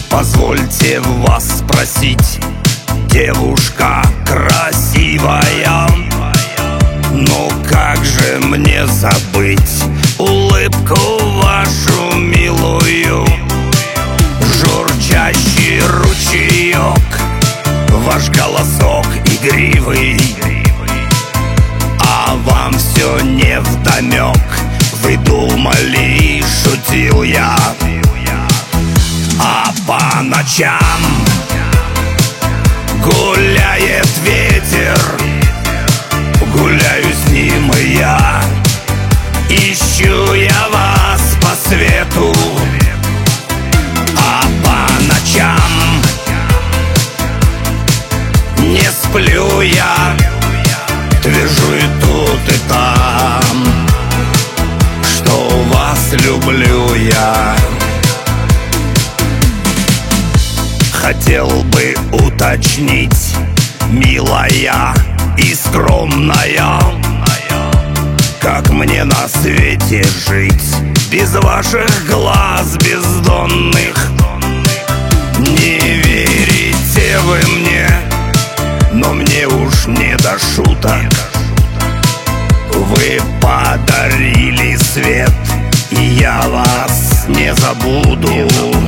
Позвольте вас спросить, девушка красивая, ну как же мне забыть улыбку вашу милую, журчащий ручеек, ваш голосок игривый, а вам все невдомек. Вы думали, шутил я, а по ночам гуляет ветер, гуляю с ним и я, ищу я вас по свету, а по ночам не сплю я, твержу и тут и там, что вас люблю я. Хотел бы уточнить, милая и скромная, как мне на свете жить без ваших глаз бездонных? Не верите вы мне, но мне уж не до шуток. Вы подарили свет, и я вас не забуду.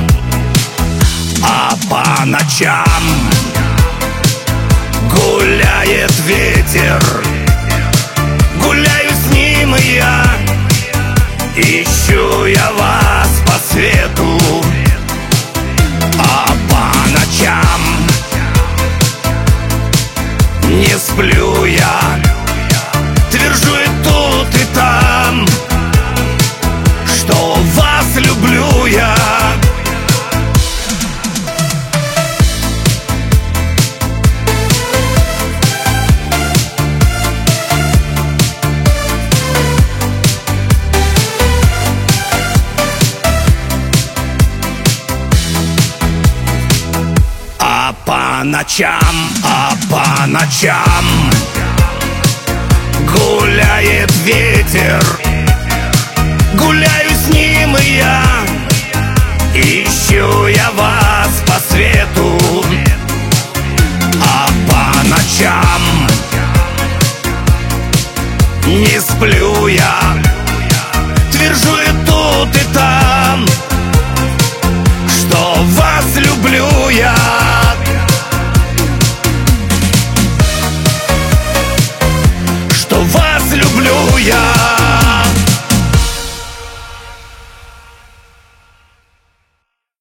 А по ночам гуляет ветер, гуляю с ним и я, ищу я вас по свету, а по ночам не сплю я, твержу и тут и там, что вас люблю я. А по ночам гуляет ветер, гуляю с ним и я,